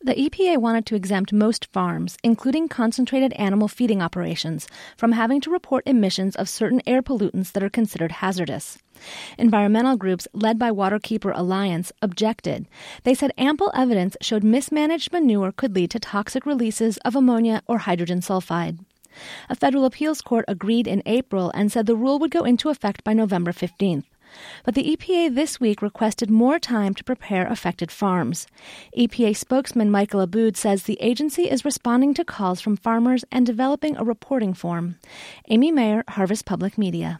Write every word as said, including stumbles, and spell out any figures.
The E P A wanted to exempt most farms, including concentrated animal feeding operations, from having to report emissions of certain air pollutants that are considered hazardous. Environmental groups led by Waterkeeper Alliance objected. They said ample evidence showed mismanaged manure could lead to toxic releases of ammonia or hydrogen sulfide. A federal appeals court agreed in April and said the rule would go into effect by November fifteenth. But the E P A this week requested more time to prepare affected farms. E P A spokesman Michael Aboud says the agency is responding to calls from farmers and developing a reporting form. Amy Mayer, Harvest Public Media.